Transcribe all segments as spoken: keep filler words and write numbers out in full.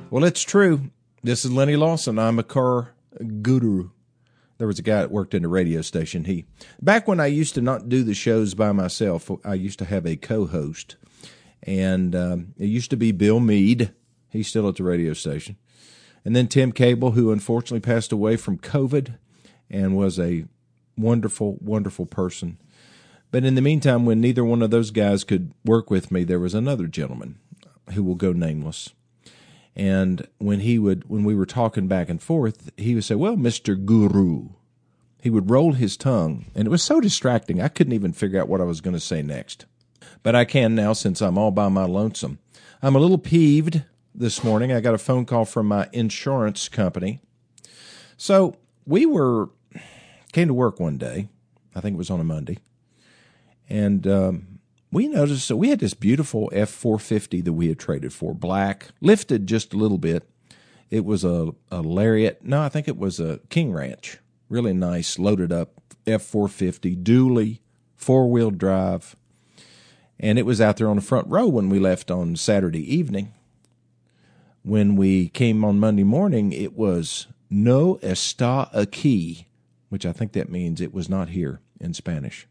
Well, it's true. This is Lenny Lawson. I'm a car guru. There was a guy that worked in a radio station. He, back when I used to not do the shows by myself, I used to have a co-host, and um, it used to be Bill Meade. He's still at the radio station. And then Tim Cable, who unfortunately passed away from COVID and was a wonderful, wonderful person. But in the meantime, when neither one of those guys could work with me, there was another gentleman who will go nameless. And when he would, when we were talking back and forth, he would say, "Well, Mister Guru." He would roll his tongue, and it was so distracting, I couldn't even figure out what I was going to say next. But I can now, since I'm all by my lonesome. I'm a little peeved this morning. I got a phone call from my insurance company. So we were, came to work one day, I think it was on a Monday, and um, we noticed that we had this beautiful F four fifty that we had traded for, black, lifted just a little bit. It was a, a Lariat. No, I think it was a King Ranch. Really nice, loaded up F four fifty, dually, four-wheel drive. And it was out there on the front row when we left on Saturday evening. When we came on Monday morning, it was no está aquí, which I think that means it was not here in Spanish.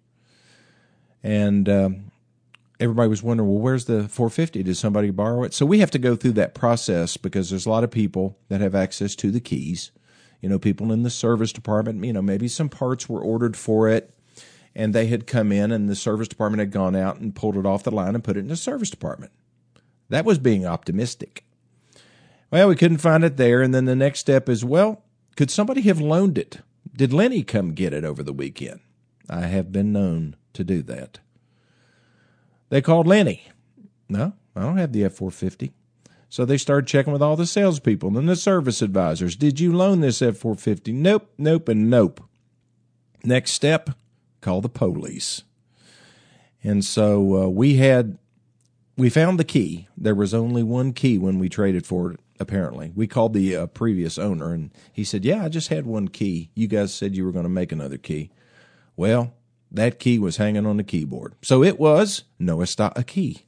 And um, everybody was wondering, well, where's the four fifty? Did somebody borrow it? So we have to go through that process because there's a lot of people that have access to the keys. You know, people in the service department, you know, maybe some parts were ordered for it and they had come in and the service department had gone out and pulled it off the line and put it in the service department. That was being optimistic. Well, we couldn't find it there. And then the next step is, well, could somebody have loaned it? Did Lenny come get it over the weekend? I have been known to do that. They called Lenny. No, I don't have the F four fifty. So they started checking with all the salespeople and the service advisors. Did you loan this F four fifty? Nope, nope, and nope. Next step, call the police. And so uh, we had, we found the key. There was only one key when we traded for it, apparently. We called the uh, previous owner, and he said, yeah, I just had one key. You guys said you were going to make another key. Well, that key was hanging on the keyboard. So it was no está aquí.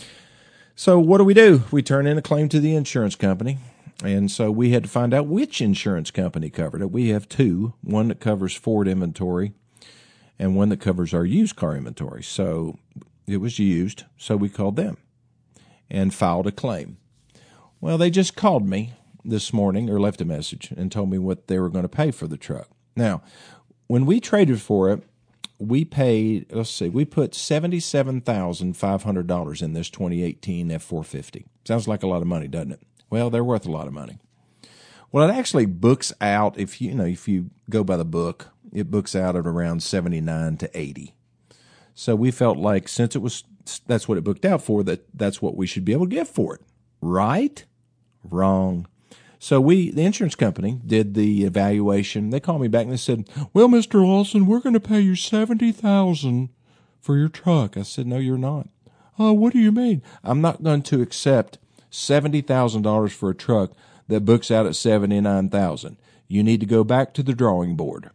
So what do we do? We turn in a claim to the insurance company. And so we had to find out which insurance company covered it. We have two, one that covers Ford inventory and one that covers our used car inventory. So it was used, so we called them and filed a claim. Well, they just called me this morning or left a message and told me what they were going to pay for the truck. Now, when we traded for it, we paid, let's see, we put seventy-seven thousand five hundred dollars in this twenty eighteen F four fifty. Sounds like a lot of money, doesn't it? Well, they're worth a lot of money. Well, it actually books out, if you, you know, if you go by the book, it books out at around seventy-nine to eighty. So we felt like since it was, that's what it booked out for, that that's what we should be able to get for it. Right? Wrong. So we, the insurance company, did the evaluation. They called me back and they said, well, Mister Lawson, we're going to pay you seventy thousand dollars for your truck. I said, no, you're not. Oh, what do you mean? I'm not going to accept seventy thousand dollars for a truck that books out at seventy-nine thousand dollars. You need to go back to the drawing board.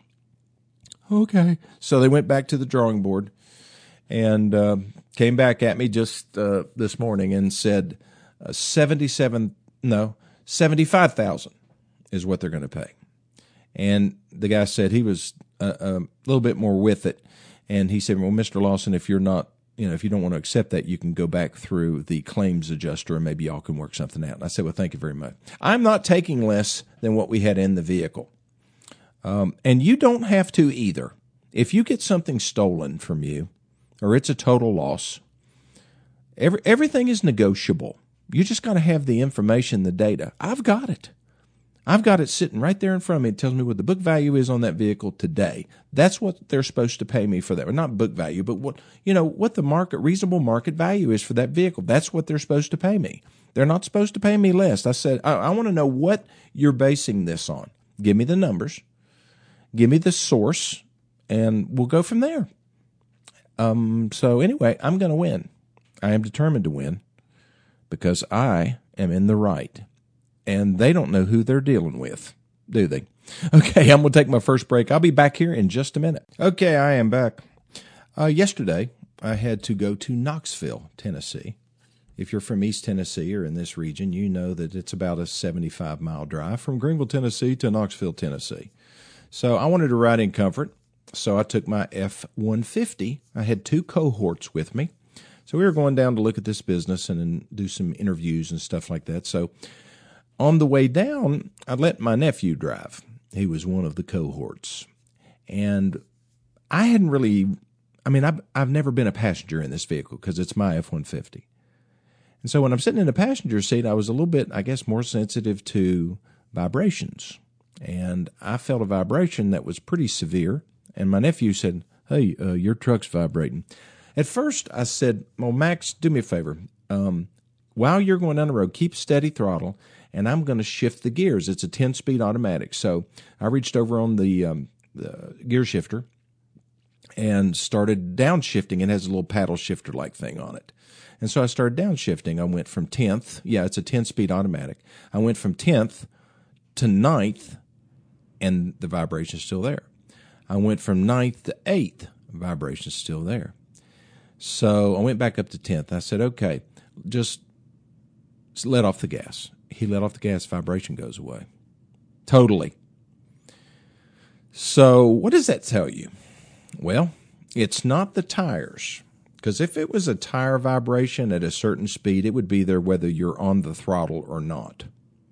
Okay. So they went back to the drawing board and uh, came back at me just uh, this morning and said uh, seventy-seven, no, seventy-five thousand is what they're going to pay. And the guy said he was a, a little bit more with it. And he said, well, Mister Lawson, if you're not, you know, if you don't want to accept that, you can go back through the claims adjuster and maybe y'all can work something out. And I said, well, thank you very much. I'm not taking less than what we had in the vehicle. Um, and you don't have to either. If you get something stolen from you or it's a total loss, every, everything is negotiable. You just got to have the information, the data. I've got it. I've got it sitting right there in front of me. It tells me what the book value is on that vehicle today. That's what they're supposed to pay me for that. Well, not book value, but what, you know, what the market, reasonable market value is for that vehicle. That's what they're supposed to pay me. They're not supposed to pay me less. I said, I, I want to know what you're basing this on. Give me the numbers. Give me the source, and we'll go from there. Um. So anyway, I'm going to win. I am determined to win because I am in the right. And they don't know who they're dealing with, do they? Okay, I'm going to take my first break. I'll be back here in just a minute. Okay, I am back. Uh, yesterday, I had to go to Knoxville, Tennessee. if you're from East Tennessee or in this region, you know that it's about a seventy-five mile drive from Greenville, Tennessee to Knoxville, Tennessee. So I wanted to ride in comfort, so I took my F one fifty. I had two cohorts with me. So we were going down to look at this business and, and do some interviews and stuff like that. So on the way down, I let my nephew drive. He was one of the cohorts. And I hadn't really, I mean, I've, I've never been a passenger in this vehicle because it's my F one fifty. And so when I'm sitting in the passenger seat, I was a little bit, I guess, more sensitive to vibrations. And I felt a vibration that was pretty severe. And my nephew said, "Hey, uh, your truck's vibrating." At first, I said, "Well, Max, do me a favor. Um, while you're going down the road, keep steady throttle, and I'm going to shift the gears." It's a ten-speed automatic. So I reached over on the, um, the gear shifter and started downshifting. It has a little paddle shifter-like thing on it. And so I started downshifting. I went from tenth. Yeah, it's a ten-speed automatic. I went from tenth to ninth, and the vibration's still there. I went from ninth to eighth. Vibration's still there. So I went back up to tenth. I said, "Okay, just let off the gas." He let off the gas, vibration goes away. Totally. So what does that tell you? Well, it's not the tires. Because if it was a tire vibration at a certain speed, it would be there whether you're on the throttle or not.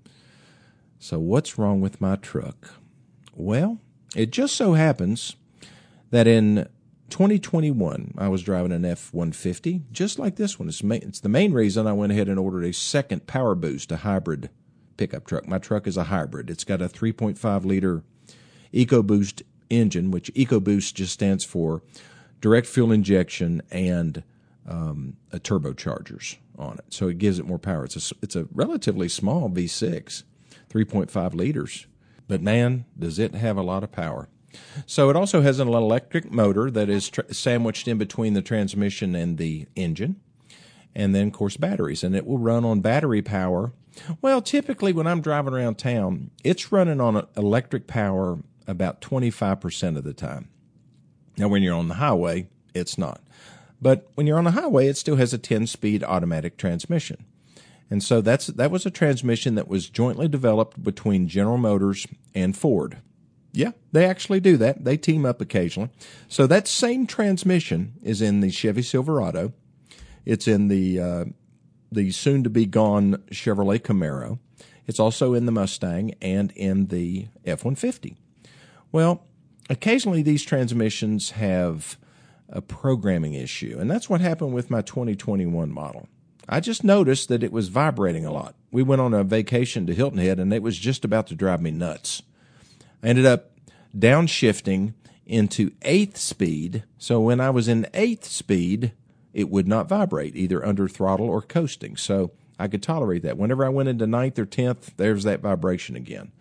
So what's wrong with my truck? Well, it just so happens that in twenty twenty-one, I was driving an F one fifty, just like this one. It's, main, it's the main reason I went ahead and ordered a second Power Boost, a hybrid pickup truck. My truck is a hybrid. It's got a three point five liter EcoBoost engine, which EcoBoost just stands for direct fuel injection and um, a turbochargers on it. So it gives it more power. It's a, it's a relatively small V six, three point five liters. But man, does it have a lot of power. So it also has an electric motor that is tra- sandwiched in between the transmission and the engine. And then, of course, batteries. And it will run on battery power. Well, typically when I'm driving around town, it's running on electric power about twenty-five percent of the time. Now, when you're on the highway, it's not. But when you're on the highway, it still has a ten-speed automatic transmission. And so that's that was a transmission that was jointly developed between General Motors and Ford. Yeah, they actually do that. They team up occasionally. So that same transmission is in the Chevy Silverado. It's in the uh, the soon-to-be-gone Chevrolet Camaro. It's also in the Mustang and in the F one fifty. Well, occasionally these transmissions have a programming issue, and that's what happened with my twenty twenty-one model. I just noticed that it was vibrating a lot. We went on a vacation to Hilton Head, and it was just about to drive me nuts. I ended up downshifting into eighth speed, so when I was in eighth speed, it would not vibrate, either under throttle or coasting, so I could tolerate that. Whenever I went into ninth or tenth, there's that vibration again.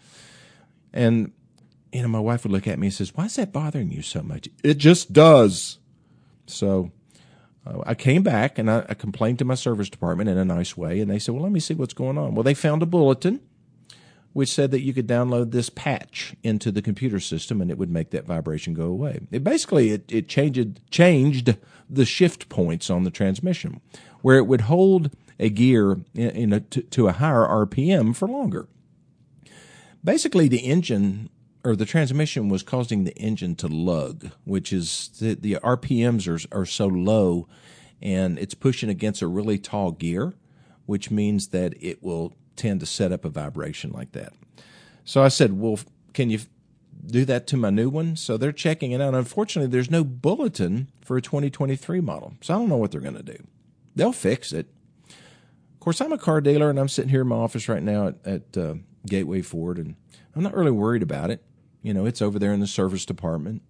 And, you know, my wife would look at me and says, "Why is that bothering you so much?" It just does. So uh, I came back, and I, I complained to my service department in a nice way, and they said, "Well, let me see what's going on." Well, they found a bulletin which said that you could download this patch into the computer system, and it would make that vibration go away. It basically, it, it changed, changed the shift points on the transmission, where it would hold a gear in, in a, to, to a higher R P M for longer. Basically, the engine or the transmission was causing the engine to lug, which is the, the R P Ms are, are so low, and it's pushing against a really tall gear, which means that it will tend to set up a vibration like that. So I said, "Well, can you do that to my new one?" So they're checking it out. Unfortunately, there's no bulletin for a twenty twenty-three model, so I don't know what they're going to do. They'll fix it. Of course, I'm a car dealer, and I'm sitting here in my office right now at, at uh, Gateway Ford, and I'm not really worried about it. You know, it's over there in the service department,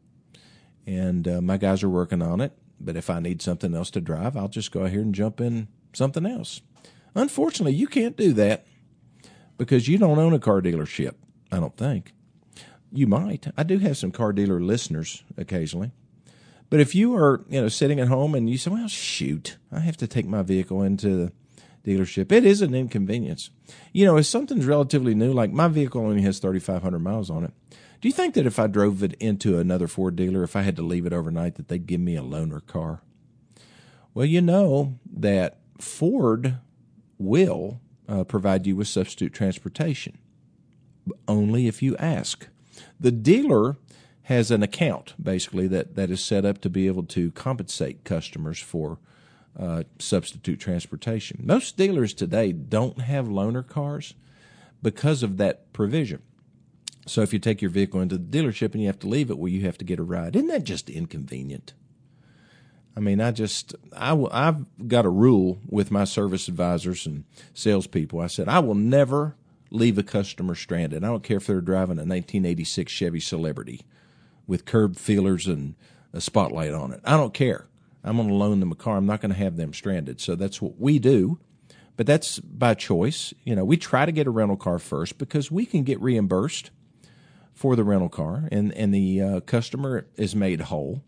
and uh, my guys are working on it. But if I need something else to drive, I'll just go ahead and jump in something else. Unfortunately, you can't do that because you don't own a car dealership, I don't think. You might. I do have some car dealer listeners occasionally. But if you are, you know, sitting at home and you say, "Well, shoot, I have to take my vehicle into the dealership," it is an inconvenience. You know, if something's relatively new, like my vehicle only has thirty-five hundred miles on it, do you think that if I drove it into another Ford dealer, if I had to leave it overnight, that they'd give me a loaner car? Well, you know that Ford will uh, provide you with substitute transportation, only if you ask. The dealer has an account, basically, that, that is set up to be able to compensate customers for uh, substitute transportation. Most dealers today don't have loaner cars because of that provision. So if you take your vehicle into the dealership and you have to leave it, well, you have to get a ride. Isn't that just inconvenient? I mean, I just, I will, I've got a rule with my service advisors and salespeople. I said, I will never leave a customer stranded. I don't care if they're driving a nineteen eighty-six Chevy Celebrity with curb feelers and a spotlight on it. I don't care. I'm going to loan them a car. I'm not going to have them stranded. So that's what we do, but that's by choice. You know, we try to get a rental car first because we can get reimbursed for the rental car, and, and the uh, customer is made whole.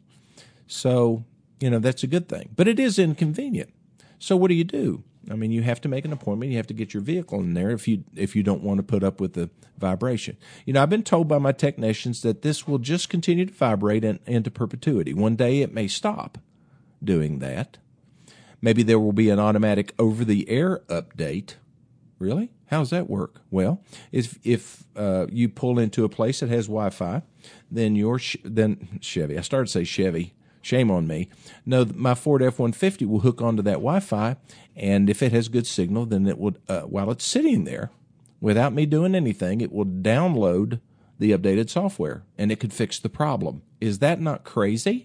So, you know, that's a good thing. But it is inconvenient. So what do you do? I mean, you have to make an appointment. You have to get your vehicle in there if you if you don't want to put up with the vibration. You know, I've been told by my technicians that this will just continue to vibrate in, into perpetuity. One day it may stop doing that. Maybe there will be an automatic over-the-air update. Really? How does that work? Well, if if uh, you pull into a place that has Wi-Fi, then your then Chevy. I started to say Chevy. Shame on me. No, my Ford F one fifty will hook onto that Wi-Fi, and if it has good signal, then it will, uh, while it's sitting there, without me doing anything, it will download the updated software, and it could fix the problem. Is that not crazy?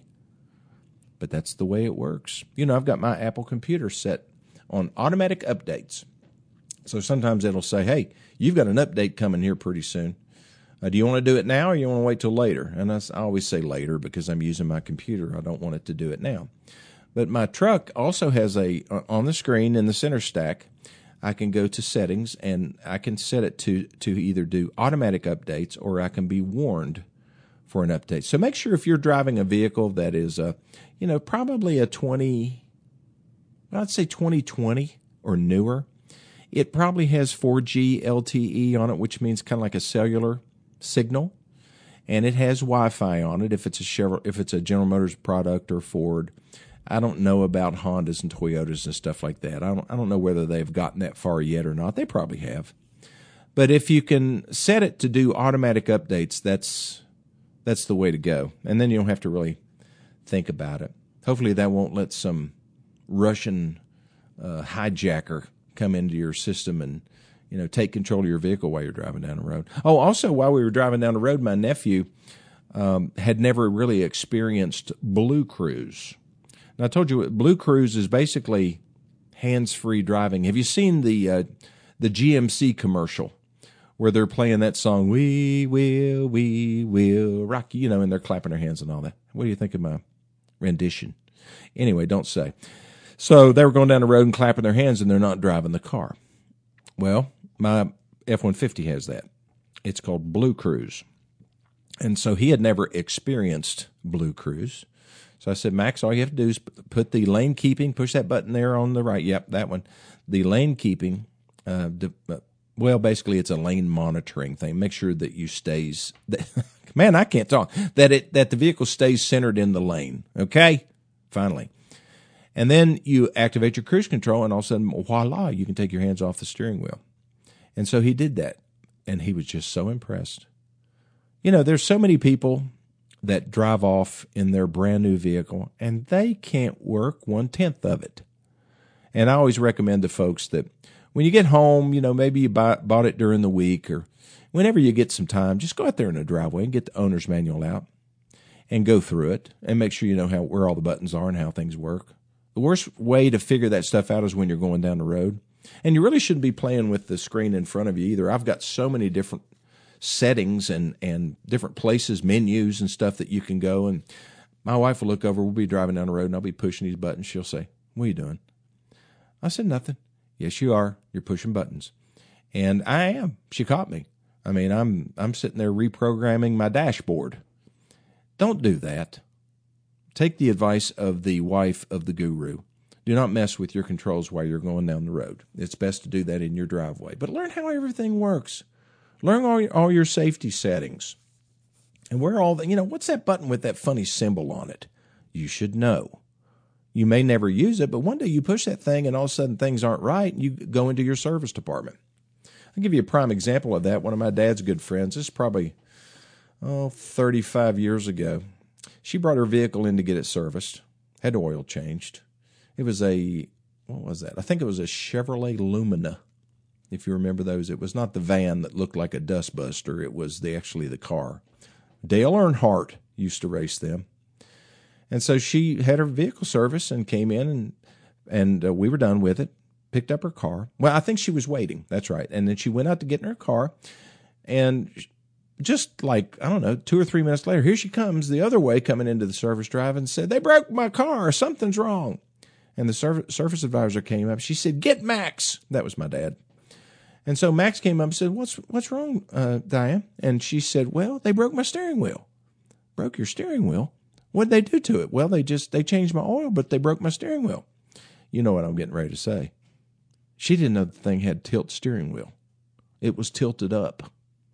But that's the way it works. You know, I've got my Apple computer set on automatic updates. So sometimes it'll say, hey, you've got an update coming here pretty soon. Uh, do you want to do it now or you want to wait till later? And I, I always say later because I'm using my computer. I don't want it to do it now. But my truck also has a, uh, on the screen in the center stack, I can go to settings and I can set it to, to either do automatic updates or I can be warned for an update. So make sure if you're driving a vehicle that is, uh, you know, probably a twenty, I'd say twenty twenty or newer, it probably has four G L T E on it, which means kind of like a cellular signal, and it has Wi-Fi on it if it's a Chevrolet, if it's a General Motors product or Ford. I don't know about Hondas and Toyotas and stuff like that. I don't I don't know whether they've gotten that far yet or not. They probably have. But if you can set it to do automatic updates, that's that's the way to go. And then you don't have to really think about it. Hopefully that won't let some Russian uh, hijacker come into your system and, you know, take control of your vehicle while you're driving down the road. Oh, also, while we were driving down the road, my nephew um, had never really experienced Blue Cruise. Now, I told you, Blue Cruise is basically hands-free driving. Have you seen the uh, the G M C commercial where they're playing that song, We Will, We Will Rock You, you know, and they're clapping their hands and all that? What do you think of my rendition? Anyway, don't say. So they were going down the road and clapping their hands, and they're not driving the car. Well, my F one fifty has that. It's called Blue Cruise. And so he had never experienced Blue Cruise. So I said, Max, all you have to do is put the lane keeping, push that button there on the right. Yep, that one. The lane keeping, uh, well, basically it's a lane monitoring thing. Make sure that you stays, man, I can't talk, that it that the vehicle stays centered in the lane. Okay? Finally. And then you activate your cruise control, and all of a sudden, voila, you can take your hands off the steering wheel. And so he did that, and he was just so impressed. You know, there's so many people that drive off in their brand new vehicle, and they can't work one-tenth of it. And I always recommend to folks that when you get home, you know, maybe you buy, bought it during the week, or whenever you get some time, just go out there in the driveway and get the owner's manual out and go through it and make sure you know how where all the buttons are and how things work. The worst way to figure that stuff out is when you're going down the road. And you really shouldn't be playing with the screen in front of you either. I've got so many different settings and, and different places, menus and stuff that you can go. And my wife will look over, we'll be driving down the road, and I'll be pushing these buttons. She'll say, what are you doing? I said, nothing. Yes, you are. You're pushing buttons. And I am. She caught me. I mean, I'm I'm sitting there reprogramming my dashboard. Don't do that. Take the advice of the wife of the guru. Do not mess with your controls while you're going down the road. It's best to do that in your driveway. But learn how everything works. Learn all your, all your safety settings. And where all the, you know, what's that button with that funny symbol on it? You should know. You may never use it, but one day you push that thing and all of a sudden things aren't right, and you go into your service department. I'll give you a prime example of that. One of my dad's good friends, this is probably oh, thirty-five years ago. She brought her vehicle in to get it serviced, had oil changed. It was a, what was that? I think it was a Chevrolet Lumina, if you remember those. It was not the van that looked like a dustbuster. It was the actually the car. Dale Earnhardt used to race them. And so she had her vehicle service and came in, and and uh, we were done with it, picked up her car. Well, I think she was waiting. That's right. And then she went out to get in her car, and just like, I don't know, two or three minutes later, here she comes the other way coming into the service drive and said, "They broke my car. Something's wrong." And the service, service advisor came up. She said, "Get Max." That was my dad. And so Max came up and said, what's what's wrong, uh, Diane? And she said, "Well, they broke my steering wheel." "Broke your steering wheel? What'd they do to it?" "Well, they just, they changed my oil, but they broke my steering wheel." You know what I'm getting ready to say. She didn't know the thing had tilt steering wheel. It was tilted up.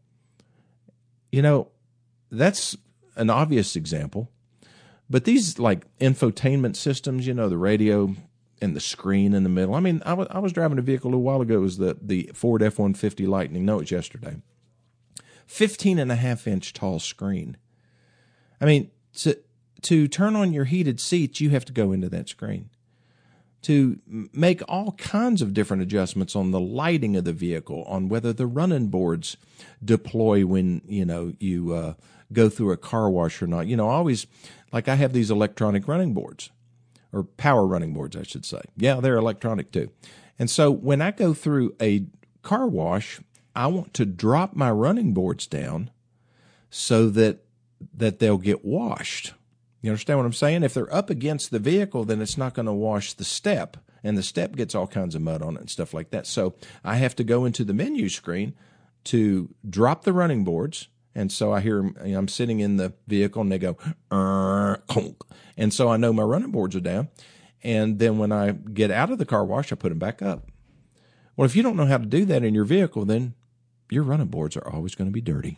You know, that's an obvious example. But these like infotainment systems, you know, the radio and the screen in the middle. I mean, I was, I was driving a vehicle a little while ago. It was the, the Ford F one fifty Lightning. No, it was yesterday. fifteen and a half inch tall screen. I mean, to, to turn on your heated seats, you have to go into that screen. To make all kinds of different adjustments on the lighting of the vehicle, on whether the running boards deploy when, you know, you uh, go through a car wash or not. You know, always, like I have these electronic running boards, or power running boards, I should say. Yeah, they're electronic too. And so when I go through a car wash, I want to drop my running boards down so that that they'll get washed. You understand what I'm saying? If they're up against the vehicle, then it's not going to wash the step, and the step gets all kinds of mud on it and stuff like that. So I have to go into the menu screen to drop the running boards. And so I hear, you know, I'm sitting in the vehicle and they go, conk. And so I know my running boards are down. And then when I get out of the car wash, I put them back up. Well, if you don't know how to do that in your vehicle, then your running boards are always going to be dirty.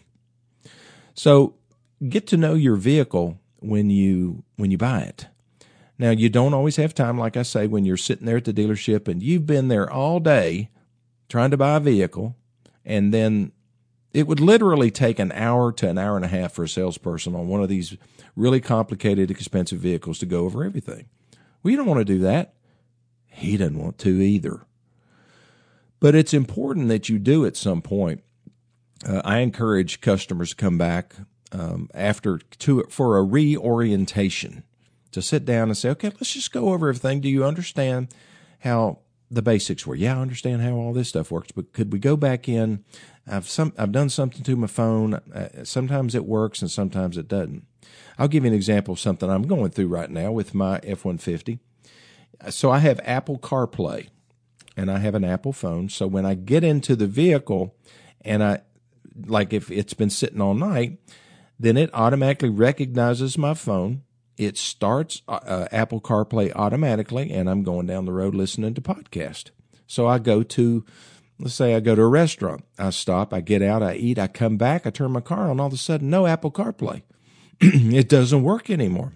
So get to know your vehicle when you when you buy it. Now, you don't always have time, like I say, when you're sitting there at the dealership and you've been there all day trying to buy a vehicle, and then it would literally take an hour to an hour and a half for a salesperson on one of these really complicated, expensive vehicles to go over everything. Well, you don't want to do that. He doesn't want to either. But it's important that you do at some point. Uh, I encourage customers to come back Um, after to for a reorientation, to sit down and say, okay, let's just go over everything. Do you understand how the basics were? Yeah, I understand how all this stuff works, but could we go back in? I've some I've done something to my phone. Uh, sometimes it works and sometimes it doesn't. I'll give you an example of something I'm going through right now with my F one fifty. So I have Apple CarPlay and I have an Apple phone. So when I get into the vehicle and I, like if it's been sitting all night, then it automatically recognizes my phone. It starts uh, Apple CarPlay automatically, and I'm going down the road listening to podcast. So I go to, let's say I go to a restaurant. I stop, I get out, I eat, I come back, I turn my car on. All of a sudden, no Apple CarPlay. It doesn't work anymore.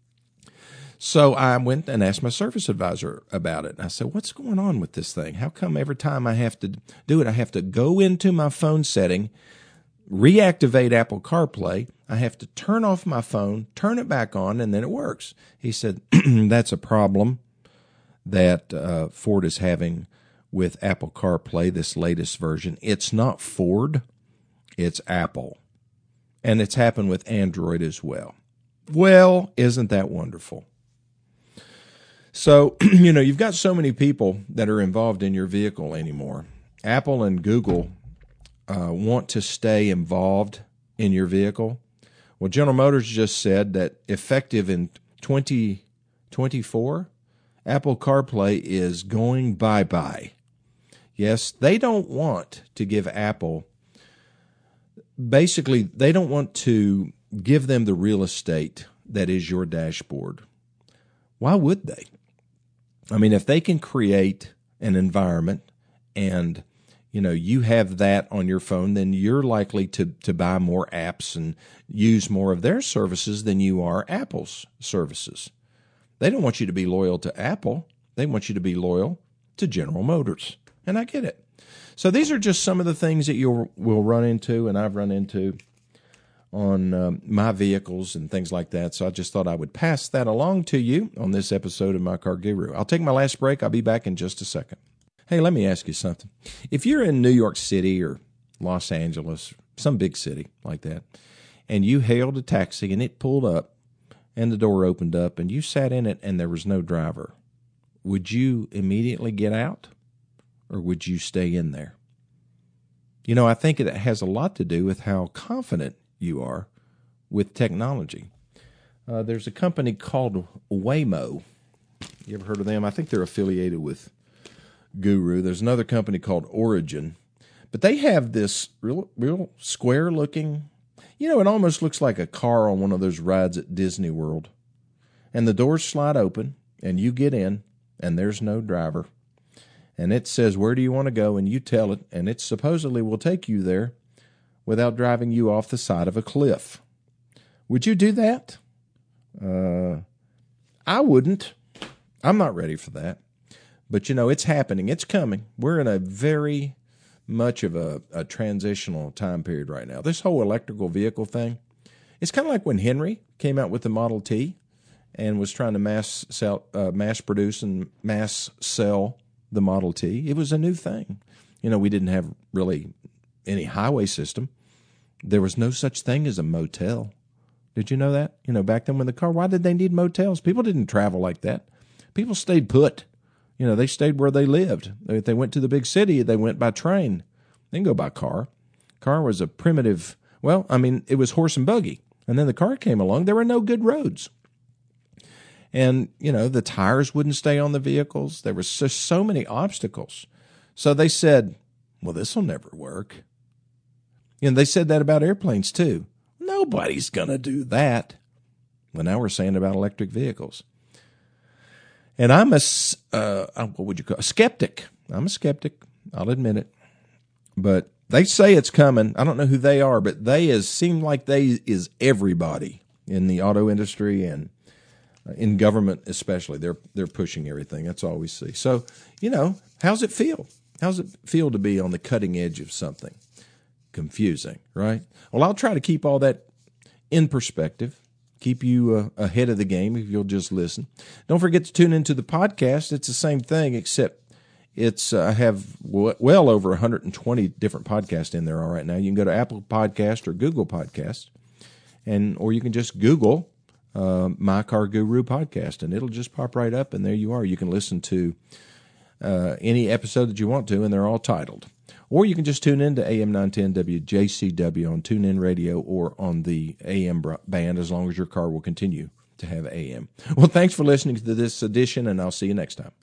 So I went and asked my service advisor about it. And I said, what's going on with this thing? How come every time I have to do it, I have to go into my phone setting, reactivate Apple CarPlay, I have to turn off my phone, turn it back on, and then it works. He said, that's a problem that uh, Ford is having with Apple CarPlay, this latest version. It's not Ford, it's Apple. And it's happened with Android as well. Well, isn't that wonderful? So, you know, you've got so many people that are involved in your vehicle anymore. Apple and Google Uh, want to stay involved in your vehicle. Well, General Motors just said that effective in twenty twenty-four, Apple CarPlay is going bye-bye. Yes, they don't want to give Apple, basically, they don't want to give them the real estate that is your dashboard. Why would they? I mean, if they can create an environment and you know, you have that on your phone, then you're likely to, to buy more apps and use more of their services than you are Apple's services. They don't want you to be loyal to Apple. They want you to be loyal to General Motors. And I get it. So these are just some of the things that you will run into, and I've run into on um, my vehicles and things like that. So I just thought I would pass that along to you on this episode of My Car Guru. I'll take my last break. I'll be back in just a second. Hey, let me ask you something. If you're in New York City or Los Angeles, some big city like that, and you hailed a taxi and it pulled up and the door opened up and you sat in it and there was no driver, would you immediately get out or would you stay in there? You know, I think it has a lot to do with how confident you are with technology. Uh, there's a company called Waymo. You ever heard of them? I think they're affiliated with Guru. There's another company called Origin. But they have this real, real square-looking, you know, it almost looks like a car on one of those rides at Disney World. And the doors slide open, and you get in, and there's no driver. And it says, where do you want to go? And you tell it, and it supposedly will take you there without driving you off the side of a cliff. Would you do that? Uh, I wouldn't. I'm not ready for that. But, you know, it's happening. It's coming. We're in a very much of a, a transitional time period right now. This whole electrical vehicle thing, it's kind of like when Henry came out with the Model T and was trying to mass sell, uh, mass produce and mass sell the Model T. It was a new thing. You know, we didn't have really any highway system. There was no such thing as a motel. Did you know that? You know, back then when the car, why did they need motels? People didn't travel like that. People stayed put. You know, they stayed where they lived. If they went to the big city, they went by train. They didn't go by car. Car was a primitive, well, I mean, it was horse and buggy. And then the car came along. There were no good roads. And, you know, the tires wouldn't stay on the vehicles. There were so, so many obstacles. So they said, well, this will never work. And they said that about airplanes, too. Nobody's going to do that. Well, now we're saying about electric vehicles. And I'm a, uh, what would you call it? A skeptic. I'm a skeptic. I'll admit it. But they say it's coming. I don't know who they are, but they is seem like they is everybody in the auto industry and in government especially. They're they're pushing everything. That's all we see. So, you know, how's it feel? How's it feel to be on the cutting edge of something? Confusing, right? Well, I'll try to keep all that in perspective. Keep you uh, ahead of the game if you'll just listen. Don't forget to tune into the podcast. It's the same thing, except it's uh, I have w- well over one hundred twenty different podcasts in there all right now. You can go to Apple Podcast or Google Podcast, and or you can just Google uh, My Car Guru Podcast, and it'll just pop right up, and there you are. You can listen to uh, any episode that you want to, and they're all titled. Or you can just tune in to A M nine ten W J C W on TuneIn Radio or on the A M band, as long as your car will continue to have A M. Well, thanks for listening to this edition, and I'll see you next time.